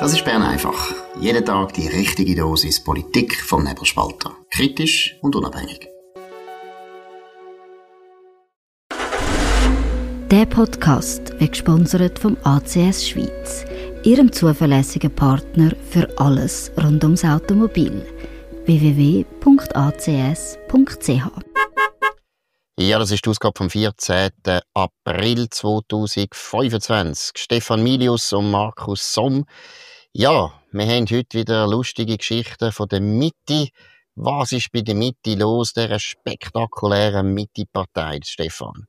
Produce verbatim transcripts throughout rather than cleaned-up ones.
Das ist Bern einfach. Jeden Tag die richtige Dosis Politik vom Nebelspalter. Kritisch und unabhängig. Der Podcast wird gesponsert vom A C S Schweiz, ihrem zuverlässigen Partner für alles rund ums Automobil. w w w punkt a c s punkt c h Ja, das ist die Ausgabe vom vierzehnten April zweitausendfünfundzwanzig. Stefan Milius und Markus Somm. Ja, wir haben heute wieder lustige Geschichten von der Mitte. Was ist bei der Mitte los, dieser spektakulären Mitte-Partei, Stefan?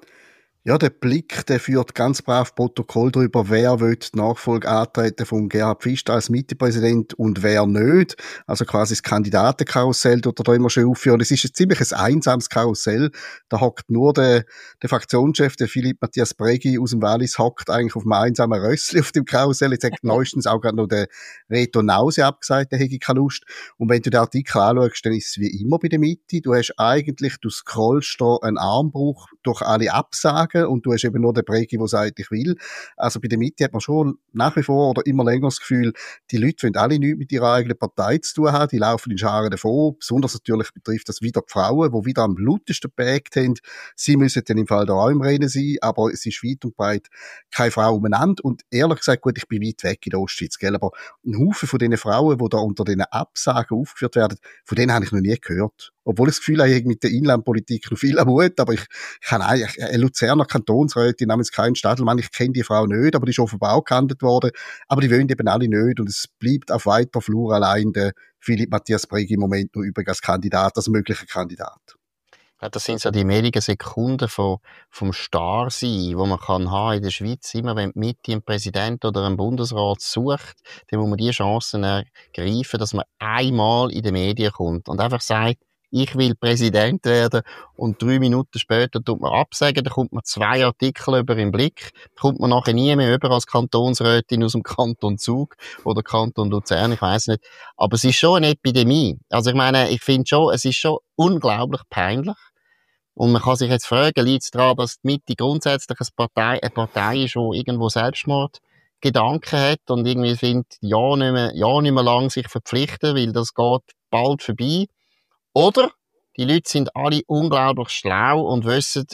Ja, der Blick, der führt ganz brav Protokoll darüber, wer will die Nachfolge antreten von Gerhard Pfister als Mitte-Präsident und wer nicht. Also quasi das Kandidatenkarussell tut er da immer schön aufführen. Es ist ein ziemlich ein einsames Karussell. Da hockt nur der, der Fraktionschef, der Philippe Matthias Brägi aus dem Wallis, hockt eigentlich auf einem einsamen Rössli auf dem Karussell. Jetzt hat neuestens auch gerade noch der Reto Nause abgesagt, der hätte keine Lust. Und wenn du den Artikel anschaust, dann ist es wie immer bei der Mitte. Du hast eigentlich, du scrollst da einen Armbruch durch alle Absagen und du hast eben nur den Brägi, der sagt, ich will. Also bei der Mitte hat man schon nach wie vor oder immer länger das Gefühl, die Leute wollen alle nichts mit ihrer eigenen Partei zu tun haben, die laufen in Scharen davon. Besonders natürlich betrifft das wieder die Frauen, die wieder am lautesten geprägt haben. Sie müssen dann im Fall da auch im Rennen sein, aber es ist weit und breit keine Frau umeinander. Und ehrlich gesagt, gut, ich bin weit weg in der Ostschweiz, gell, aber ein Haufen von diesen Frauen, die da unter diesen Absagen aufgeführt werden, von denen habe ich noch nie gehört. Obwohl ich das Gefühl habe, ich habe mit der Inlandpolitik noch viel am Hut, aber ich, ich kann eigentlich, eine Luzerner Kantonsrätin namens Karin Stadelmann, ich kenne die Frau nicht, aber die ist offenbar auch gehandelt worden, aber die wollen eben alle nicht und es bleibt auf weiter Flur allein der Philippe Matthias Brägi im Moment noch übrig als Kandidat, als möglicher Kandidat. Ja, das sind so die wenigen Sekunden von, vom Starrsein, wo man kann haben in der Schweiz. Immer wenn die Mitte einen Präsidenten oder einen Bundesrat sucht, dann muss man die Chancen ergreifen, dass man einmal in die Medien kommt und einfach sagt, ich will Präsident werden und drei Minuten später tut man absagen, dann kommt man zwei Artikel über im Blick, kommt man nachher nie mehr über als Kantonsrätin aus dem Kanton Zug oder Kanton Luzern, ich weiss nicht. Aber es ist schon eine Epidemie. Also ich meine, ich finde schon, es ist schon unglaublich peinlich. Und man kann sich jetzt fragen, liegt es daran, dass die Mitte grundsätzlich eine Partei, eine Partei ist, die irgendwo Selbstmordgedanken hat und irgendwie findet, ja nicht mehr, ja nicht mehr lang sich verpflichten, weil das geht bald vorbei. Oder die Leute sind alle unglaublich schlau und wissen,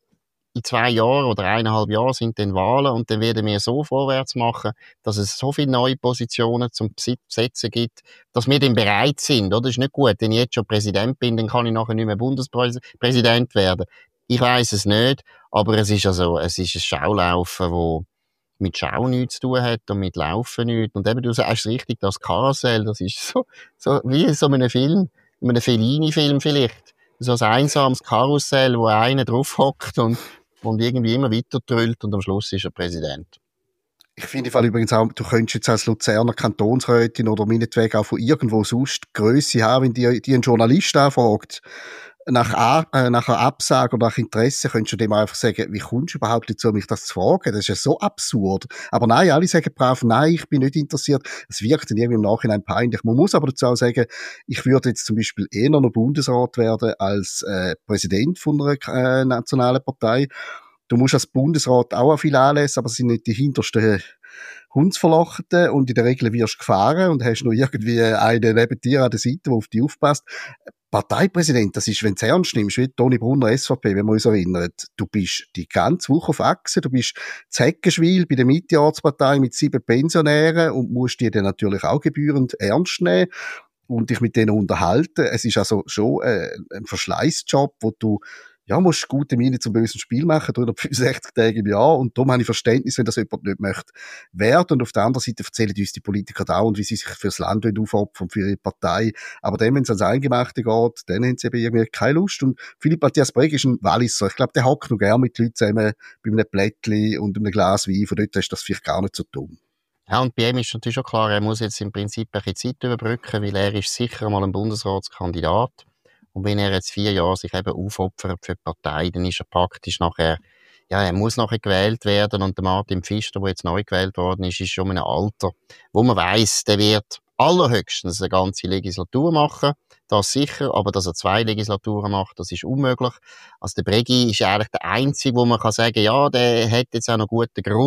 in zwei Jahren oder eineinhalb Jahren sind dann Wahlen und dann werden wir so vorwärts machen, dass es so viele neue Positionen zum Besetzen gibt, dass wir dann bereit sind. Oder? Das ist nicht gut, wenn ich jetzt schon Präsident bin, dann kann ich nachher nicht mehr Bundespräsident werden. Ich weiss es nicht, aber es ist also, es ist ein Schaulaufen, wo mit Schau nichts zu tun hat und mit Laufen nichts. Und eben, du sagst richtig, das Karussell, das ist so, so wie in so einem Film, in einem Fellini-Film vielleicht. So ein einsames Karussell, wo einer drauf hockt und, und irgendwie immer weiter trüllt und am Schluss ist er Präsident. Ich finde im Fall übrigens auch, du könntest jetzt als Luzerner Kantonsrätin oder meinetwegen auch von irgendwo sonst Grösse haben, wenn die, die einen Journalist anfragt, nach, A, äh, nach einer Absage oder nach Interesse könntest du dem einfach sagen, wie kommst du überhaupt dazu, mich das zu fragen? Das ist ja so absurd. Aber nein, alle sagen brav, nein, ich bin nicht interessiert. Es wirkt dann irgendwie im Nachhinein peinlich. Man muss aber dazu auch sagen, ich würde jetzt zum Beispiel eher noch Bundesrat werden als äh, Präsident von einer äh, nationalen Partei. Du musst als Bundesrat auch an viel anlesen, aber es sind nicht die hintersten Hundsverlochten und in der Regel wirst du gefahren und hast noch irgendwie einen neben dir an der Seite, der auf dich aufpasst. Parteipräsident, das ist, wenn du es ernst nimmst, wie Toni Brunner, S V P, wenn wir uns erinnern, du bist die ganze Woche auf Achse, du bist in Heckenschwil bei der Mitte-Ortspartei mit sieben Pensionären und musst die dann natürlich auch gebührend ernst nehmen und dich mit denen unterhalten. Es ist also schon äh, ein Verschleißjob, wo du ja, musst gute Miene zum bösen Spiel machen, dreihundertfünfundsechzig Tage im Jahr. Und darum habe ich Verständnis, wenn das jemand nicht möchte werden. Und auf der anderen Seite erzählen uns die Politiker dauernd, wie sie sich fürs Land aufopfern, für ihre Partei. Aber dann, wenn es ans Eingemachte geht, dann haben sie eben irgendwie keine Lust. Und Philippe Matthias Brägi ist ein Walliser. Ich glaube, der hockt noch gerne mit Leuten zusammen bei einem Plättli und einem Glas Wein. Von dort ist das vielleicht gar nicht so dumm. Ja, und bei ihm ist natürlich schon klar, er muss jetzt im Prinzip ein bisschen Zeit überbrücken, weil er ist sicher mal ein Bundesratskandidat. Und wenn er jetzt vier Jahre sich eben aufopfert für die Partei, dann ist er praktisch nachher, ja, er muss nachher gewählt werden. Und der Martin Pfister, der jetzt neu gewählt worden ist, ist schon in einem Alter, wo man weiss, der wird allerhöchstens eine ganze Legislatur machen. Das sicher, aber dass er zwei Legislaturen macht, das ist unmöglich. Also der Brägi ist eigentlich der Einzige, wo man kann sagen, ja, der hat jetzt auch noch guten Grund,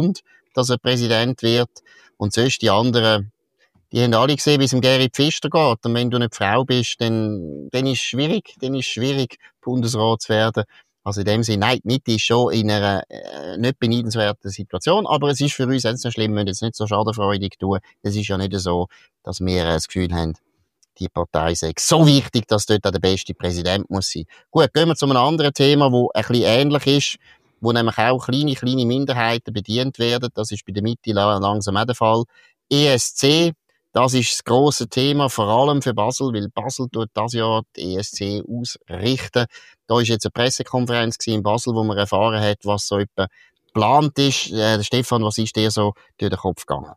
dass er Präsident wird. Und sonst die anderen, die haben alle gesehen, wie es dem Geri Pfister geht. Und wenn du eine Frau bist, dann, dann ist es schwierig, dann ist es schwierig, Bundesrat zu werden. Also in dem Sinne, nein, die Mitte ist schon in einer äh, nicht beneidenswerten Situation, aber es ist für uns jetzt so schlimm, wir müssen jetzt nicht so schadenfreudig tun. Es ist ja nicht so, dass wir äh, das Gefühl haben, die Partei sei so wichtig, dass dort auch der beste Präsident muss sein. Gut, gehen wir zu einem anderen Thema, das ein bisschen ähnlich ist, wo nämlich auch kleine, kleine Minderheiten bedient werden. Das ist bei der Mitte langsam auch der Fall. E S C, das ist das grosse Thema, vor allem für Basel, weil Basel tut das Jahr die E S C ausrichten. Da war jetzt eine Pressekonferenz in Basel, wo man erfahren hat, was so etwa geplant ist. Äh, Stefan, was ist dir so durch den Kopf gegangen?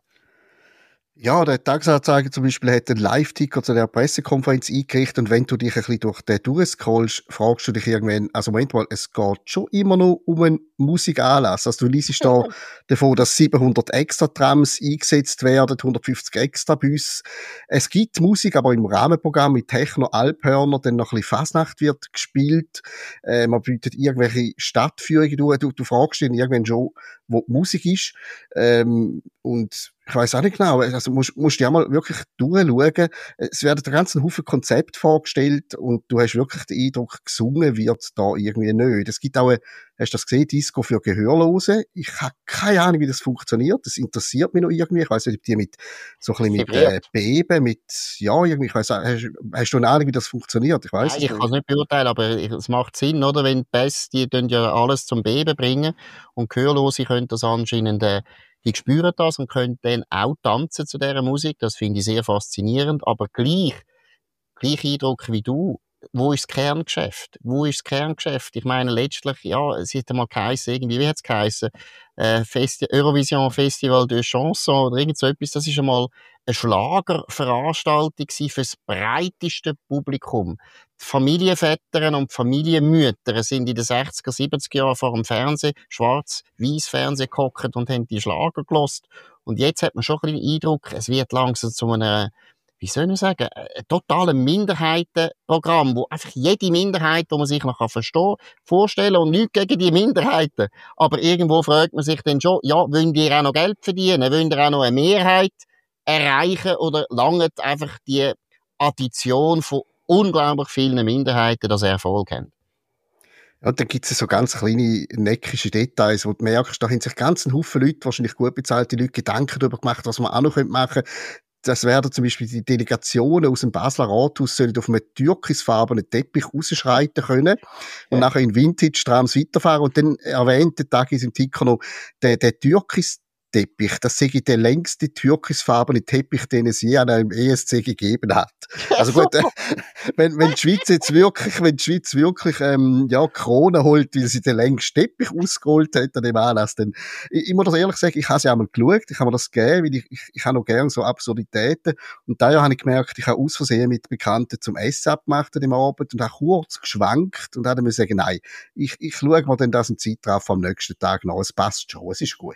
Ja, der Tagesanzeiger zum Beispiel hat einen Live-Ticker zu der Pressekonferenz eingerichtet und wenn du dich ein bisschen durch den durchscrollst, fragst du dich irgendwann, also Moment mal, es geht schon immer noch um einen Musikanlass. Also du liest da davon, dass siebenhundert Extra-Trams eingesetzt werden, hundertfünfzig Extra-Busse. Es gibt Musik, aber im Rahmenprogramm mit Techno, Alphörner, dann noch ein bisschen Fasnacht wird gespielt. Äh, man bietet irgendwelche Stadtführungen durch. Du, du fragst dich irgendwann schon, wo die Musik ist. Ähm, und ich weiss auch nicht genau, also musst, musst du ja mal wirklich durchschauen. Es werden einen ganzen Haufen Konzepte vorgestellt und du hast wirklich den Eindruck, gesungen wird da irgendwie nicht. Es gibt auch, eine, hast du das gesehen, Disco für Gehörlose. Ich habe keine Ahnung, wie das funktioniert. Das interessiert mich noch irgendwie. Ich weiss nicht, ob die mit, so ein bisschen mit äh, Beben, mit, ja, irgendwie, ich weiss auch, hast, hast du eine Ahnung, wie das funktioniert? Ich weiss Nein, ich kann es nicht beurteilen, aber es macht Sinn, oder? Wenn die Bass, die tun ja alles zum Beben bringen und Gehörlose können das anscheinend, äh, die spüren das und können dann auch tanzen zu dieser Musik. Das finde ich sehr faszinierend. Aber gleich, gleich Eindruck wie du. Wo ist das Kerngeschäft? Wo ist das Kerngeschäft? Ich meine, letztlich, ja, es hat einmal geheissen, irgendwie, wie hat es geheissen? Äh, Festi- Eurovision Festival de Chanson oder irgend so etwas. Das ist einmal eine Schlagerveranstaltung für das breiteste Publikum. Die Familienväter und die Familienmütter sind in den sechziger, siebziger Jahren vor dem Fernsehen, schwarz-weiß Fernsehen gehockt und haben die Schlager gelost. Und jetzt hat man schon ein bisschen den Eindruck, es wird langsam zu einer, wie soll ich sagen, ein totales Minderheitenprogramm, wo einfach jede Minderheit, die man sich noch verstehen kann, vorstellen und nichts gegen die Minderheiten. Aber irgendwo fragt man sich dann schon, ja, wollen die auch noch Geld verdienen? Wollen die auch noch eine Mehrheit erreichen? Oder langt einfach die Addition von unglaublich vielen Minderheiten, dass er Erfolg haben? Ja, und dann gibt es so ganz kleine, neckische Details, wo du merkst, da haben sich ganz ein Haufen Leute, wahrscheinlich gut bezahlte Leute, Gedanken darüber gemacht, was man auch noch machen könnte. Das werden zum Beispiel die Delegationen aus dem Basler Rathaus sollen auf einem türkisfarbenen Teppich rausschreiten können und nachher in Vintage-Trams weiterfahren. Und dann erwähnt der Tag ist im Ticker noch, der, der Türkis Teppich, das sei der längste türkisfarbene Teppich, den es je an einem E S C gegeben hat. Also gut, äh, wenn, wenn die Schweiz jetzt wirklich, wenn die Schweiz wirklich, ähm, ja, Krone holt, weil sie den längsten Teppich ausgeholt hat an dem Anlass, dann, ich, ich muss das ehrlich sagen, ich habe sie einmal geschaut, ich habe mir das gegeben, weil ich, ich, ich habe noch gerne so Absurditäten. Und daher habe ich gemerkt, ich habe aus Versehen mit Bekannten zum Essen abgemacht an dem Abend und habe kurz geschwankt und habe mir sagen, nein, ich, ich schaue mir dann das im Zeitraum am nächsten Tag nach, es passt schon, es ist gut.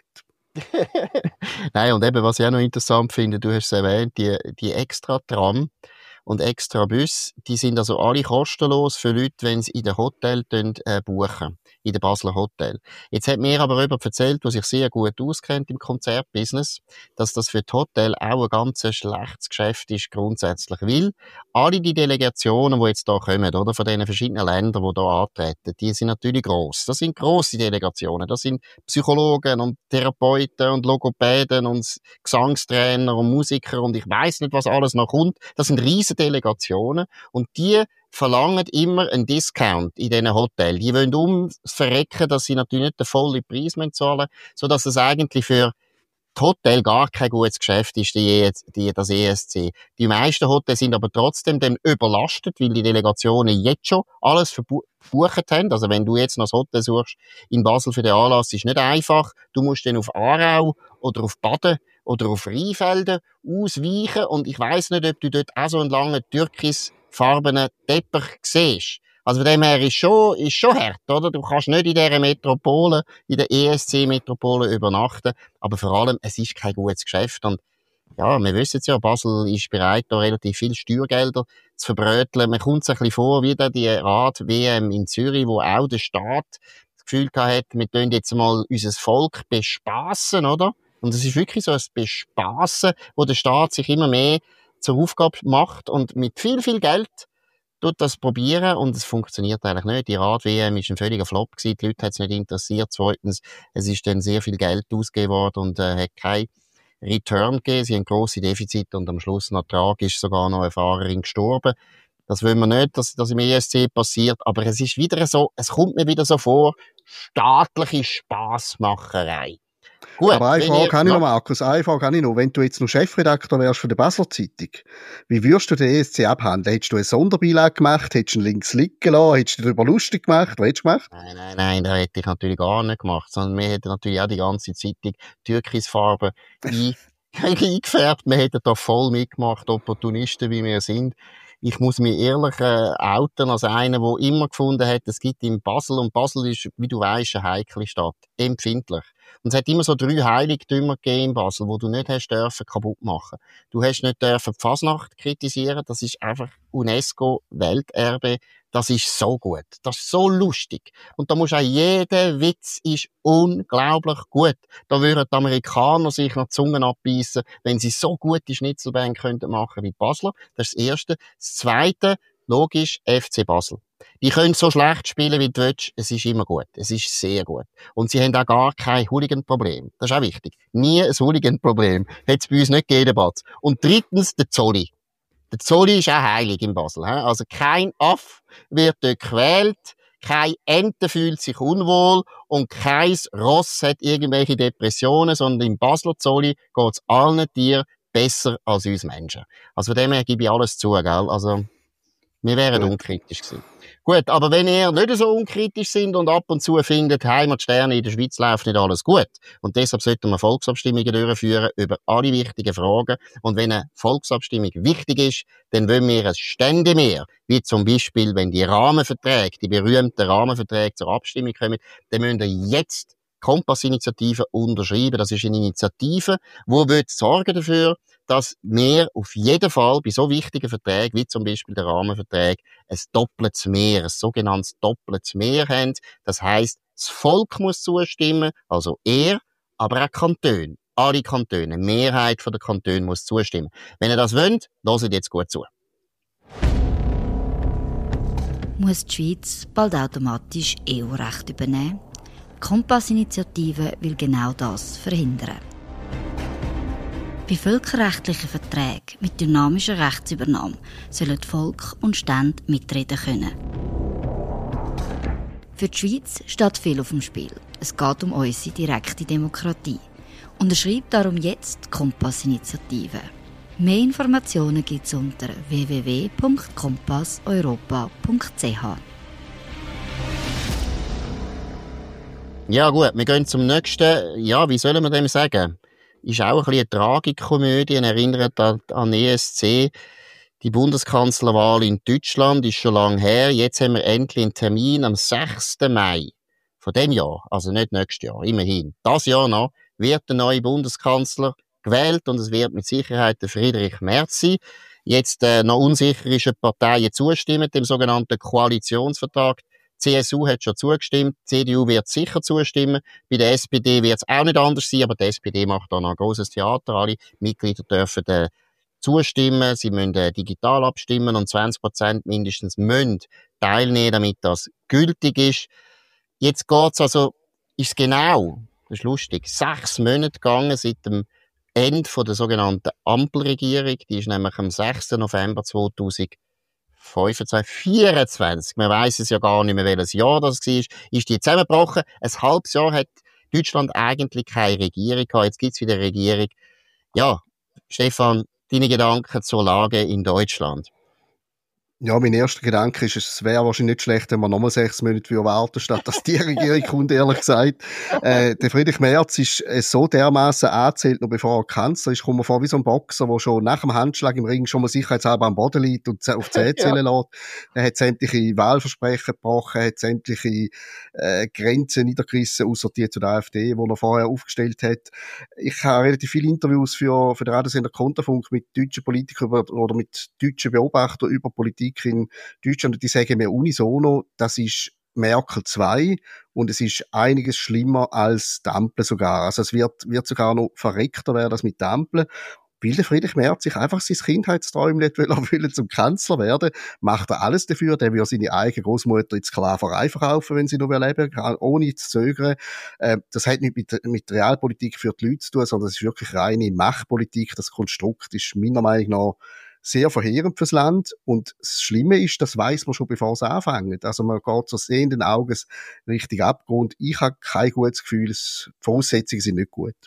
Nein, und eben, was ich auch noch interessant finde, du hast es erwähnt, die, die Extra-Tram und Extra-Bus, die sind also alle kostenlos für Leute, wenn sie in den Hotel äh, buchen, in den Basler Hotel. Jetzt hat mir aber jemand erzählt, der sich sehr gut auskennt im Konzertbusiness, dass das für die Hotel auch ein ganz schlechtes Geschäft ist grundsätzlich, weil alle die Delegationen, die jetzt da kommen, oder, von diesen verschiedenen Ländern, die da antreten, die sind natürlich gross. Das sind grosse Delegationen. Das sind Psychologen und Therapeuten und Logopäden und Gesangstrainer und Musiker und ich weiss nicht, was alles noch kommt. Das sind riesige Delegationen und die verlangen immer einen Discount in diesen Hotels. Die wollen ums Verrecken, dass sie natürlich nicht den vollen Preis zahlen müssen, sodass es eigentlich für das Hotel gar kein gutes Geschäft ist, die, die, das E S C. Die meisten Hotels sind aber trotzdem dann überlastet, weil die Delegationen jetzt schon alles verbucht haben. Also wenn du jetzt noch ein Hotel suchst in Basel für den Anlass, ist nicht einfach. Du musst dann auf Aarau oder auf Baden oder auf Rheinfelden ausweichen und ich weiss nicht, ob du dort auch so einen langen türkisfarbenen Teppich siehst. Also von dem her ist schon, ist schon hart, oder? Du kannst nicht in dieser Metropole, in der E S C-Metropole übernachten, aber vor allem, es ist kein gutes Geschäft und ja, wir wissen es ja, Basel ist bereit, da relativ viel Steuergelder zu verbröteln. Man kommt sich ein bisschen vor, wie da die Rad-W M in Zürich, wo auch der Staat das Gefühl gehabt hat, wir tun jetzt mal unser Volk bespassen, oder? Und es ist wirklich so ein Bespassen, wo der Staat sich immer mehr zur Aufgabe macht und mit viel, viel Geld tut das probieren und es funktioniert eigentlich nicht. Die Rad-W M ist ein völliger Flop gewesen, die Leute hat es nicht interessiert. Zweitens, es ist dann sehr viel Geld ausgegeben worden und äh, hat kein Return gegeben. Sie haben grosse Defizite und am Schluss noch tragisch sogar noch eine Fahrerin gestorben. Das wollen wir nicht, dass das im E S C passiert, aber es ist wieder so, es kommt mir wieder so vor, staatliche Spassmacherei. Gut, aber eine Frage habe ich ja. noch, Markus, eine Frage habe ich noch. Wenn du jetzt noch Chefredakteur wärst von der Basler Zeitung, wie würdest du den E S C abhandeln? Hättest du eine Sonderbeilage gemacht? Hättest du ihn links liegen lassen? Hättest du darüber lustig gemacht? Was hättest du gemacht? Nein, nein, nein, das hätte ich natürlich gar nicht gemacht, sondern wir hätten natürlich auch die ganze Zeitung Türkisfarbe ein- eingefärbt. Wir hätten da voll mitgemacht, Opportunisten, wie wir sind. Ich muss mich ehrlich äh, outen als einer, der immer gefunden hat, es gibt in Basel, und Basel ist, wie du weisst, eine heikle Stadt, empfindlich. Und es hat immer so drei Heiligtümer gegeben in Basel, wo du nicht hast dürfen kaputt machen. Du hast nicht dürfen die Fasnacht kritisieren, das ist einfach UNESCO-Welterbe. Das ist so gut. Das ist so lustig. Und da musst auch jeder Witz ist unglaublich gut. Da würden die Amerikaner sich noch die Zungen abbeissen, wenn sie so gute Schnitzelbeine könnten machen wie die Basler. Das ist das Erste. Das Zweite, logisch, F C Basel. Die können so schlecht spielen, wie du willst. Es ist immer gut. Es ist sehr gut. Und sie haben auch gar kein Hooligan-Problem. Das ist auch wichtig. Nie ein Hooligan-Problem. Hat es bei uns nicht gegeben, Batz. Und drittens, der Zolli. Der Zolli ist auch heilig in Basel. He? Also kein Aff wird dort gequält, kein Ente fühlt sich unwohl und kein Ross hat irgendwelche Depressionen, sondern im Basler Zolli geht es allen Tieren besser als uns Menschen. Also von dem her gebe ich alles zu, gell? Also wir wären Gut. unkritisch gewesen. Gut, aber wenn ihr nicht so unkritisch sind und ab und zu findet, Heimatsterne in der Schweiz läuft nicht alles gut und deshalb sollten wir Volksabstimmungen durchführen über alle wichtigen Fragen und wenn eine Volksabstimmung wichtig ist, dann wollen wir ein Ständemehr, wie zum Beispiel, wenn die Rahmenverträge, die berühmten Rahmenverträge zur Abstimmung kommen, dann müsst ihr jetzt Kompass-Initiative unterschreiben. Das ist eine Initiative, die sorgen dafür, dass wir auf jeden Fall bei so wichtigen Verträgen, wie zum Beispiel der Rahmenvertrag, ein doppeltes Mehr, ein sogenanntes doppeltes Mehr haben. Das heisst, das Volk muss zustimmen, also er, aber auch Kantone. Alle Kantone, eine Mehrheit der Kantone muss zustimmen. Wenn ihr das wollt, hört jetzt gut zu. Muss die Schweiz bald automatisch E U-Recht übernehmen? Die Kompass-Initiative will genau das verhindern. Bei völkerrechtlichen Verträgen mit dynamischer Rechtsübernahme sollen Volk und Stände mitreden können. Für die Schweiz steht viel auf dem Spiel. Es geht um unsere direkte Demokratie. Unterschreibt darum jetzt die Kompass-Initiative. Mehr Informationen gibt es unter w w w punkt kompass europa punkt c h. Ja gut, wir gehen zum nächsten, ja, wie sollen wir dem sagen? Ist auch ein bisschen eine Tragikomödie, erinnert an, an E S C. Die Bundeskanzlerwahl in Deutschland ist schon lange her. Jetzt haben wir endlich einen Termin am sechsten Mai von dem Jahr, also nicht nächstes Jahr, immerhin. Das Jahr noch wird der neue Bundeskanzler gewählt und es wird mit Sicherheit der Friedrich Merz sein. Jetzt äh, noch unsicher ist, ob Parteien zustimmen, dem sogenannten Koalitionsvertrag. Die C S U hat schon zugestimmt, die C D U wird sicher zustimmen, bei der S P D wird es auch nicht anders sein, aber die S P D macht da noch ein grosses Theater, alle Mitglieder dürfen äh, zustimmen, sie müssen äh, digital abstimmen und zwanzig Prozent mindestens müssen teilnehmen, damit das gültig ist. Jetzt geht's also, ist genau, das ist lustig, sechs Monate gegangen seit dem Ende von der sogenannten Ampelregierung, die ist nämlich am sechsten November zweitausendfünfundzwanzig, vierundzwanzig, man weiss es ja gar nicht mehr, welches Jahr das war, ist die zusammengebrochen. Ein halbes Jahr hat Deutschland eigentlich keine Regierung gehabt, jetzt gibt's wieder eine Regierung. Ja, Stefan, deine Gedanken zur Lage in Deutschland? Ja, mein erster Gedanke ist, es wäre wahrscheinlich nicht schlecht, wenn wir nochmal sechs Monate warten, statt dass die Regierung kommt, ehrlich gesagt. Äh, der Friedrich Merz ist äh, so dermaßen angezählt, noch bevor er Kanzler ist, kommt mir vor wie so ein Boxer, der schon nach dem Handschlag im Ring schon mal sicherheitshalber am Boden liegt und auf die Zähne zählen lässt. Er hat sämtliche Wahlversprechen gebrochen, hat sämtliche äh, Grenzen niedergerissen, außer die zu der AfD, die er vorher aufgestellt hat. Ich habe relativ viele Interviews für, für den Radiosender Konterfunk mit deutschen Politikern über, oder mit deutschen Beobachtern über Politik in Deutschland, die sagen mir unisono, das ist Merkel zwei und es ist einiges schlimmer als die Ampel sogar. Also es wird, wird sogar noch verreckter werden als mit der Ampel. Weil der Friedrich Merz sich einfach sein Kindheitsträumchen nicht will, zum Kanzler werden, macht er alles dafür. Der will seine eigene Großmutter in die Sklaverei verkaufen, wenn sie noch leben will, ohne zu zögern. Äh, das hat nicht mit, mit Realpolitik für die Leute zu tun, sondern es ist wirklich reine Machtpolitik. Das Konstrukt ist meiner Meinung nach sehr verheerend fürs Land. Und das Schlimme ist, das weiss man schon, bevor es anfängt. Also man geht so sehenden Auges richtig Abgrund. Ich habe kein gutes Gefühl, die Voraussetzungen sind nicht gut.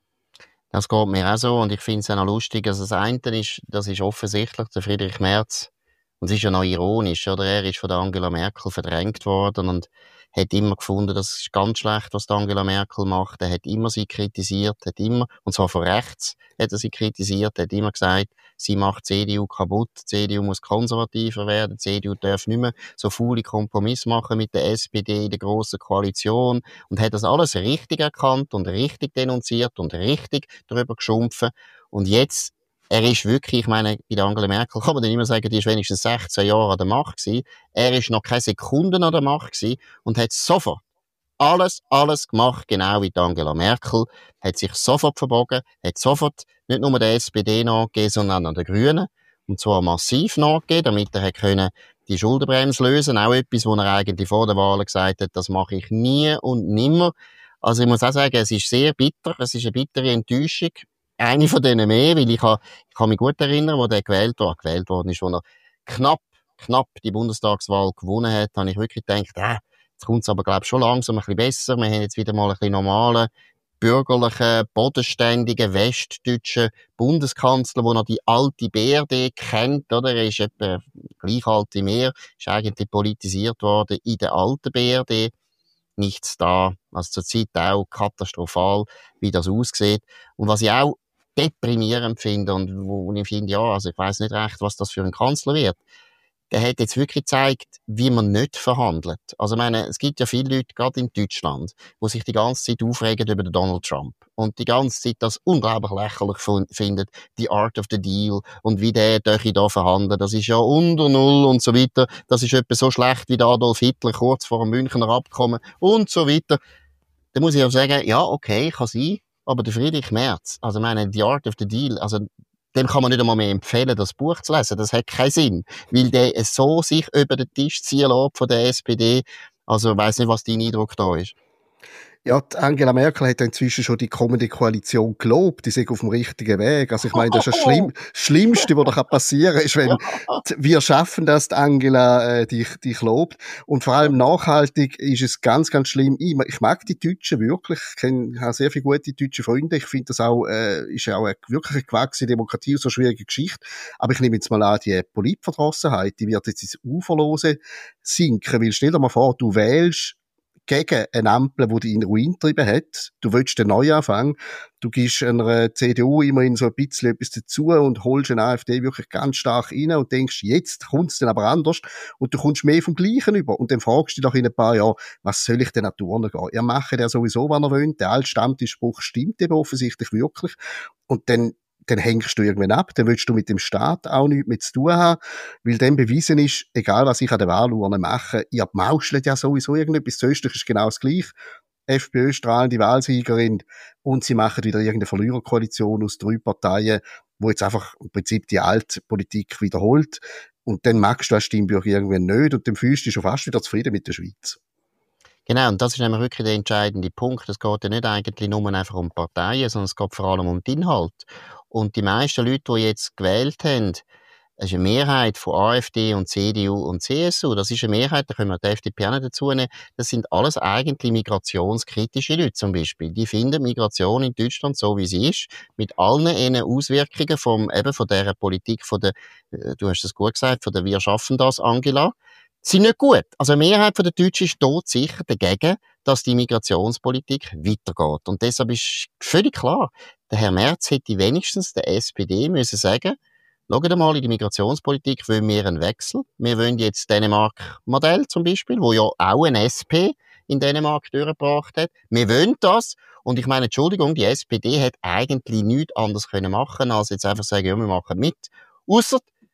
Das geht mir auch so und ich finde es auch noch lustig. Also das eine ist, das ist offensichtlich der Friedrich Merz und es ist ja noch ironisch, oder? Er ist von der Angela Merkel verdrängt worden und hat immer gefunden, das ist ganz schlecht, was die Angela Merkel macht. Er hat immer sie kritisiert, hat immer, und zwar von rechts hat er sie kritisiert, hat immer gesagt, sie macht die C D U kaputt, die C D U muss konservativer werden, die C D U darf nicht mehr so faule Kompromisse machen mit der S P D in der grossen Koalition und hat das alles richtig erkannt und richtig denunziert und richtig darüber geschumpfen. Und jetzt, er ist wirklich, ich meine, bei der Angela Merkel kann man dann immer sagen, die ist wenigstens sechzehn Jahre an der Macht gewesen. Er ist noch keine Sekunden an der Macht gewesen und hat sofort alles, alles gemacht, genau wie die Angela Merkel, hat sich sofort verbogen, hat sofort nicht nur der S P D nachgegeben, sondern an den Grünen. Und zwar massiv nachgegeben, damit er können die Schuldenbremse lösen. Auch etwas, wo er eigentlich vor der Wahl gesagt hat, das mache ich nie und nimmer. Also ich muss auch sagen, es ist sehr bitter, es ist eine bittere Enttäuschung. Eine von denen mehr, weil ich kann, ich kann mich gut erinnern, wo der gewählt war, gewählt worden ist, wo er knapp, knapp die Bundestagswahl gewonnen hat, habe ich wirklich gedacht, äh, jetzt kommt es aber, glaube ich, schon langsam ein bisschen besser. Wir haben jetzt wieder mal ein bisschen normalen, bürgerlichen, bodenständigen, westdeutschen Bundeskanzler, der noch die alte B R D kennt, oder? Er ist etwa gleich alt wie mir, ist eigentlich politisiert worden in der alten B R D. Nichts da. Also zurzeit auch katastrophal, wie das aussieht. Und was ich auch deprimierend finde und wo ich finde, ja, also ich weiss nicht recht, was das für ein Kanzler wird. Der hat jetzt wirklich gezeigt, wie man nicht verhandelt. Also ich meine, es gibt ja viele Leute, gerade in Deutschland, die sich die ganze Zeit aufregen über den Donald Trump und die ganze Zeit das unglaublich lächerlich findet, die Art of the Deal und wie der da verhandelt. Das ist ja unter Null und so weiter. Das ist etwa so schlecht wie der Adolf Hitler kurz vor dem Münchner Abkommen und so weiter. Da muss ich auch sagen, ja, okay, kann sein, aber der Friedrich Merz, also ich meine, die Art of the Deal, also dem kann man nicht einmal mehr empfehlen, das Buch zu lesen. Das hat keinen Sinn. Weil der so sich über den Tisch ziehen lässt von der S P D. Also, ich weiss nicht, was dein Eindruck da ist. Ja, die Angela Merkel hat inzwischen schon die kommende Koalition gelobt, die sind auf dem richtigen Weg. Also ich meine, das ist das Schlimm, Schlimmste, was da passieren kann, ist, wenn wir schaffen, dass die Angela äh, dich, dich lobt. Und vor allem nachhaltig ist es ganz, ganz schlimm. Ich, ich mag die Deutschen wirklich, ich kenn, habe sehr viele gute deutsche Freunde. Ich finde das auch, äh, ist ja auch eine wirklich eine gewachsene Demokratie und so eine schwierige Geschichte. Aber ich nehme jetzt mal an, die Politverdrossenheit, die wird jetzt ins Uferlose sinken, weil stell dir mal vor, du wählst gegen eine Ampel, die dich in den Ruin getrieben hat. Du willst den Neuanfang. Du gibst einer C D U immerhin so ein bisschen etwas dazu und holst eine AfD wirklich ganz stark rein und denkst, jetzt kommt es dann aber anders und du kommst mehr vom Gleichen über. Und dann fragst du dich doch in ein paar Jahren, was soll ich denn an die Urne gehen? Ihr macht ja sowieso, was ihr wollt. Der alte Stammtischspruch stimmt eben offensichtlich wirklich. Und dann dann hängst du irgendwann ab, dann willst du mit dem Staat auch nichts mehr zu tun haben, weil dann bewiesen ist, egal was ich an der Wahlurne mache, ihr mauschelt ja sowieso irgendetwas. Zu Österreich ist genau das Gleiche. FPÖ strahlende Wahlsiegerin und sie machen wieder irgendeine Verliererkoalition aus drei Parteien, wo jetzt einfach im Prinzip die alte Politik wiederholt und dann magst du als Stimmbürger irgendwann nicht und dann fühlst du dich schon fast wieder zufrieden mit der Schweiz. Genau, und das ist nämlich wirklich der entscheidende Punkt. Es geht ja nicht eigentlich nur einfach um Parteien, sondern es geht vor allem um den Inhalt. Und die meisten Leute, die jetzt gewählt haben, das ist eine Mehrheit von AfD und C D U und C S U. Das ist eine Mehrheit, da können wir die F D P auch nicht dazu nehmen. Das sind alles eigentlich migrationskritische Leute zum Beispiel. Die finden Migration in Deutschland so, wie sie ist, mit allen ihren Auswirkungen vom, eben von dieser Politik, von der, du hast es gut gesagt, von der Wir schaffen das, Angela, sind nicht gut. Also eine Mehrheit der Deutschen ist tot sicher dagegen, dass die Migrationspolitik weitergeht. Und deshalb ist völlig klar, der Herr Merz hätte wenigstens der S P D müssen sagen, schaut mal, in die Migrationspolitik wollen wir einen Wechsel. Wir wollen jetzt Dänemark-Modell zum Beispiel, wo ja auch ein S P in Dänemark durchgebracht hat. Wir wollen das. Und ich meine, Entschuldigung, die S P D hat eigentlich nichts anderes können machen, als jetzt einfach sagen, ja, wir machen mit. Ausser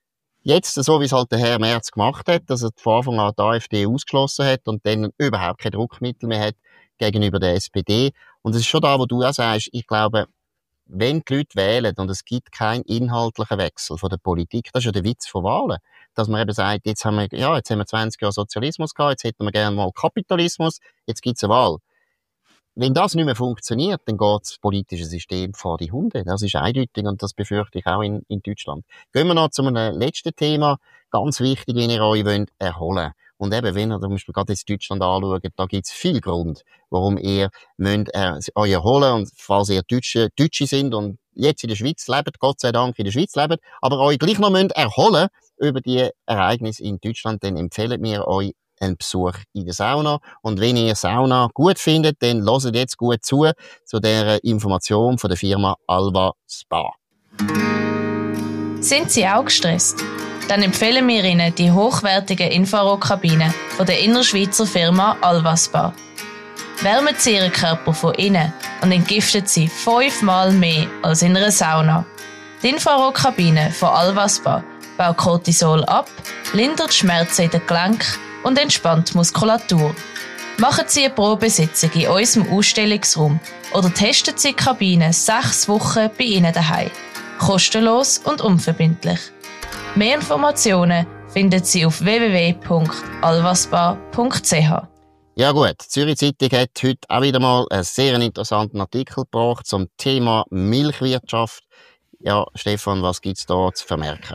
Jetzt, so wie es halt der Herr Merz gemacht hat, dass er von Anfang an die AfD ausgeschlossen hat und dann überhaupt kein Druckmittel mehr hat gegenüber der S P D. Und es ist schon da, wo du auch sagst, ich glaube, wenn die Leute wählen und es gibt keinen inhaltlichen Wechsel von der Politik, das ist ja der Witz von Wahlen, dass man eben sagt, jetzt haben wir, ja, jetzt haben wir zwanzig Jahre Sozialismus gehabt, jetzt hätten wir gerne mal Kapitalismus, jetzt gibt's eine Wahl. Wenn das nicht mehr funktioniert, dann geht das politische System vor die Hunde. Das ist eindeutig und das befürchte ich auch in, in Deutschland. Gehen wir noch zu einem letzten Thema. Ganz wichtig, wenn ihr euch wollt, erholen. Und eben, wenn ihr zum Beispiel gerade jetzt Deutschland anschaut, da gibt es viel Grund, warum ihr müsst, äh, euch erholen und falls ihr Deutsche, Deutsche sind und jetzt in der Schweiz lebt, Gott sei Dank in der Schweiz lebt, aber euch gleich noch müsst erholen über die Ereignisse in Deutschland, dann empfehlen wir euch einen Besuch in der Sauna. Und wenn ihr Sauna gut findet, dann hört jetzt gut zu, zu der Information von der Firma Alva Spa. Sind Sie auch gestresst? Dann empfehlen wir Ihnen die hochwertige Infrarotkabine von der innerschweizer Firma Alva Spa. Wärmen Sie Ihren Körper von innen und entgiftet Sie fünfmal mehr als in einer Sauna. Die Infrarotkabine von Alva Spa baut Cortisol ab, lindert Schmerzen in den Gelenken und entspannt die Muskulatur. Machen Sie eine Probesitzung in unserem Ausstellungsraum oder testen Sie die Kabine sechs Wochen bei Ihnen daheim. Kostenlos und unverbindlich. Mehr Informationen finden Sie auf w w w punkt alvaspa punkt c h. Ja gut, die Zürich Zeitung hat heute auch wieder mal einen sehr interessanten Artikel gebracht zum Thema Milchwirtschaft. Ja, Stefan, was gibt's da zu vermerken?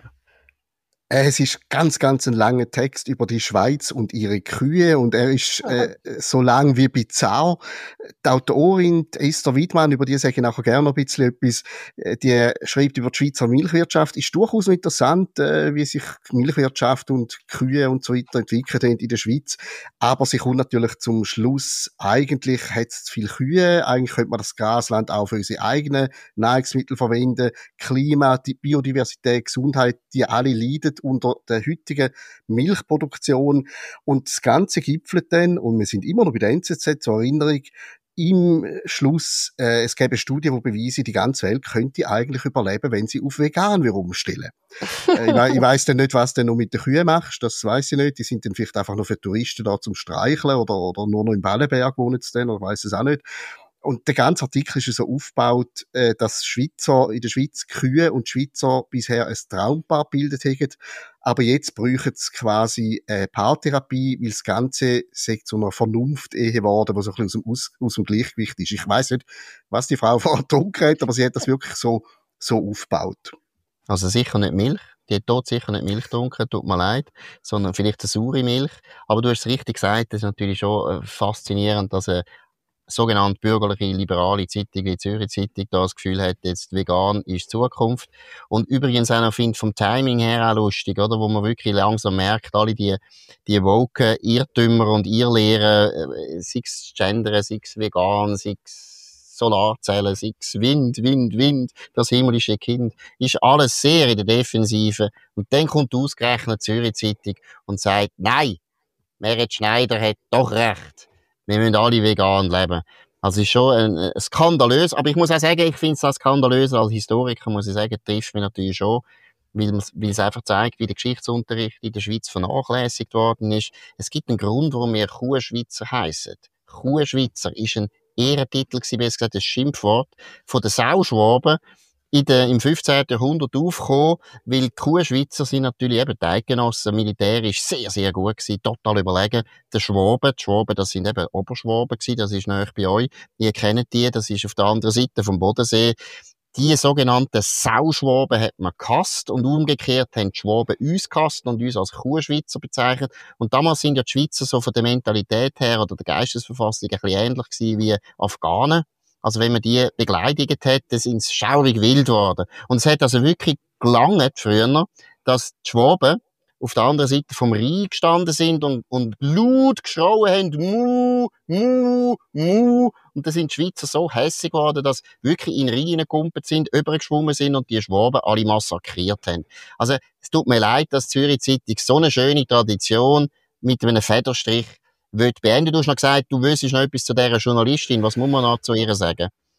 Es ist ganz, ganz ein langer Text über die Schweiz und ihre Kühe und er ist äh, so lang wie bizarr. Die Autorin die Esther Wiedmann, über die sage ich nachher gerne noch ein bisschen etwas, die schreibt über die Schweizer Milchwirtschaft. Ist durchaus interessant, äh, wie sich Milchwirtschaft und Kühe und so weiter entwickelt haben in der Schweiz. Aber sie kommt natürlich zum Schluss, eigentlich hat es zu viele Kühe, eigentlich könnte man das Grasland auch für unsere eigenen Nahrungsmittel verwenden. Klima, die Biodiversität, Gesundheit, die alle leiden unter der heutigen Milchproduktion. Und das Ganze gipfelt dann, und wir sind immer noch bei der N Z Z zur Erinnerung, im Schluss, äh, es gäbe Studien, die beweisen, die ganze Welt könnte eigentlich überleben, wenn sie auf vegan umstellen. äh, ich, we- ich weiss dann nicht, was du noch mit den Kühen machst, das weiss ich nicht. Die sind dann vielleicht einfach nur für Touristen da zum Streicheln oder, oder nur noch im Ballenberg wohnen sie dann, oder weiss es auch nicht. Und der ganze Artikel ist so aufgebaut, äh, dass Schweizer, in der Schweiz Kühe und Schweizer bisher ein Traumpaar gebildet haben. Aber jetzt bräuchten sie quasi äh, Paartherapie, weil das Ganze sagt, zu einer Vernunft-Ehe geworden, die so ein bisschen aus dem, aus, aus dem Gleichgewicht ist. Ich weiss nicht, was die Frau vorher getrunken hat, aber sie hat das wirklich so, so aufgebaut. Also sicher nicht Milch. Die hat dort sicher nicht Milch getrunken, tut mir leid, sondern vielleicht eine saure Milch. Aber du hast es richtig gesagt, das ist natürlich schon äh, faszinierend, dass eine sogenannte bürgerliche, liberale Zeitung wie die Zürich Zeitung da das Gefühl hat, jetzt vegan ist Zukunft. Und übrigens auch noch, finde vom Timing her auch lustig, oder? Wo man wirklich langsam merkt, alle die, die woken Irrtümer und Irrlehren, äh, sei es Gendern, sei es vegan, sei es Solarzellen, sei es Wind, Wind, Wind, das himmlische Kind, ist alles sehr in der Defensive. Und dann kommt ausgerechnet die Zürich Zeitung und sagt, nein, Meret Schneider hat doch recht. Wir müssen alle vegan leben. Also ist schon ein, ein skandalös, aber ich muss auch sagen, ich finde es auch skandalös als Historiker, muss ich sagen, trifft mich natürlich schon, weil, weil es einfach zeigt, wie der Geschichtsunterricht in der Schweiz vernachlässigt worden ist. Es gibt einen Grund, warum wir Kuhschweizer heissen. Kuhschweizer ist ein Ehrentitel gewesen, besser gesagt ein Schimpfwort von den Sauschwaben, in der, im fünfzehnten Jahrhundert aufgekommen, weil die Kuhschweizer sind natürlich eben die Eidgenossen, militärisch sehr, sehr gut gewesen, total überlegen. Der Schwaben, die Schwaben, das sind eben Oberschwaben gewesen, das ist nahe bei euch. Ihr kennt die, das ist auf der anderen Seite vom Bodensee. Die sogenannten Sauschwaben hat man gehasst und umgekehrt haben die Schwaben uns gehasst und uns als Kuhschweizer bezeichnet. Und damals sind ja die Schweizer so von der Mentalität her oder der Geistesverfassung ein bisschen ähnlich gewesen wie Afghanen. Also wenn man die begleitet hat, dann sind sie schaurig wild geworden. Und es hat also wirklich gelangt früher, dass die Schwaben auf der anderen Seite vom Rhein gestanden sind und, und laut geschrauen haben, mu, mu, mu. Und dann sind die Schweizer so hässig geworden, dass wirklich in den Rhein gekumpelt sind, übergeschwommen sind und die Schwaben alle massakriert haben. Also es tut mir leid, dass die Zürich Zeitung so eine schöne Tradition mit einem Federstrich wird beenden. Du hast noch gesagt, du wüsstest noch etwas zu dieser Journalistin. Was muss man noch zu ihr sagen?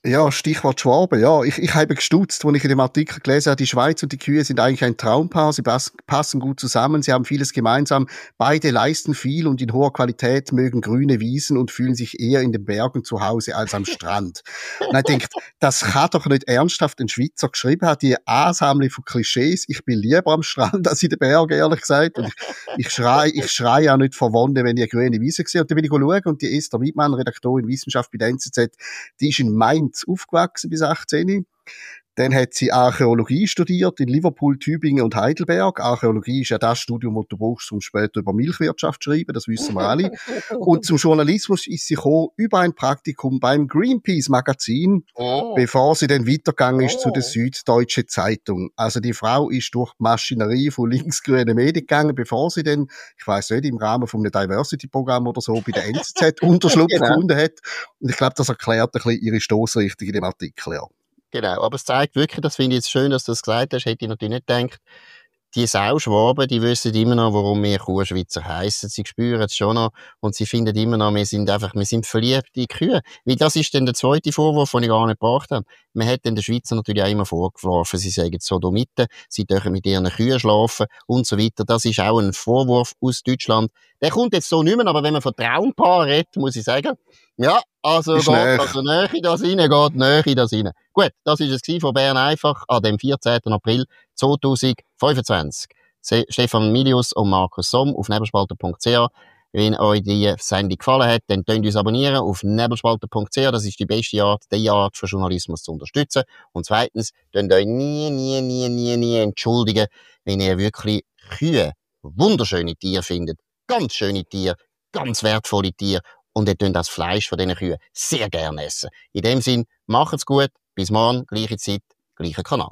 Ja, Stichwort Schwaben, ja. Ich, ich habe gestutzt, als ich in dem Artikel gelesen habe, die Schweiz und die Kühe sind eigentlich ein Traumpaar, sie passen gut zusammen, sie haben vieles gemeinsam, beide leisten viel und in hoher Qualität, mögen grüne Wiesen und fühlen sich eher in den Bergen zu Hause als am Strand. Und ich denke, das kann doch nicht ernsthaft ein Schweizer geschrieben haben, die Ansammlung von Klischees, ich bin lieber am Strand als in den Bergen, ehrlich gesagt. Und ich, ich schreie ich schrei auch nicht vor Wonne, wenn ich eine grüne Wiese sehe. Und dann bin ich schauen und die Esther Wiedmann, Redaktorin Wissenschaft bei der N Z Z, die ist in Mainz aufgewachsen bis achtzehn. Dann hat sie Archäologie studiert in Liverpool, Tübingen und Heidelberg. Archäologie ist ja das Studium, das du brauchst, um später über Milchwirtschaft zu schreiben, das wissen wir alle. Und zum Journalismus ist sie gekommen über ein Praktikum beim Greenpeace-Magazin, oh. bevor sie dann weitergegangen ist oh. zu der Süddeutschen Zeitung. Also die Frau ist durch die Maschinerie von linksgrünen Medien gegangen, bevor sie dann, ich weiss nicht, im Rahmen von einem Diversity-Programm oder so bei der N Z Z Unterschlupf genau. gefunden hat. Und ich glaube, das erklärt ein bisschen ihre Stossrichtung in dem Artikel, ja. Genau, aber es zeigt wirklich, das finde ich jetzt schön, dass du das gesagt hast, hätte ich natürlich nicht gedacht, die Sauschwaben, die wissen immer noch, warum wir Kuhschweizer heissen. Sie spüren es schon noch und sie finden immer noch, wir sind einfach, wir sind verliebt in Kühe. Weil das ist dann der zweite Vorwurf, den ich gar nicht gebracht habe. Man hat den Schweizer natürlich auch immer vorgeworfen, sie sagen Sodomiten, sie dürfen mit ihren Kühen schlafen und so weiter. Das ist auch ein Vorwurf aus Deutschland. Der kommt jetzt so nicht mehr, aber wenn man von Traumpaar redet, muss ich sagen, ja, also ist geht näher. also näher in das rein, geht näher in das rein. Gut, das war es von Bern einfach an dem vierzehnten April zweitausendfünfundzwanzig. Stefan Milius und Markus Somm auf nebelspalter punkt c h. Wenn euch die Sendung gefallen hat, dann könnt ihr uns abonnieren auf nebelspalter punkt c h. Das ist die beste Art, die Art für Journalismus zu unterstützen. Und zweitens, könnt ihr euch nie, nie, nie, nie, nie entschuldigen, wenn ihr wirklich Kühe, wunderschöne Tiere findet. Ganz schöne Tiere, ganz wertvolle Tiere. Und ihr könnt das Fleisch von diesen Kühen sehr gerne essen. In dem Sinn, macht's gut. Bis morgen, gleiche Zeit, gleicher Kanal.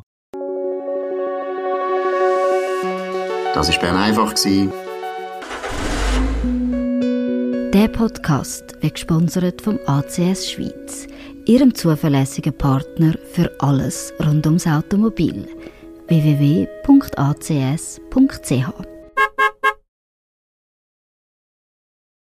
Das war Bern einfach. Der Podcast wird gesponsert vom A C S Schweiz, ihrem zuverlässigen Partner für alles rund ums Automobil. w w w punkt a c s punkt c h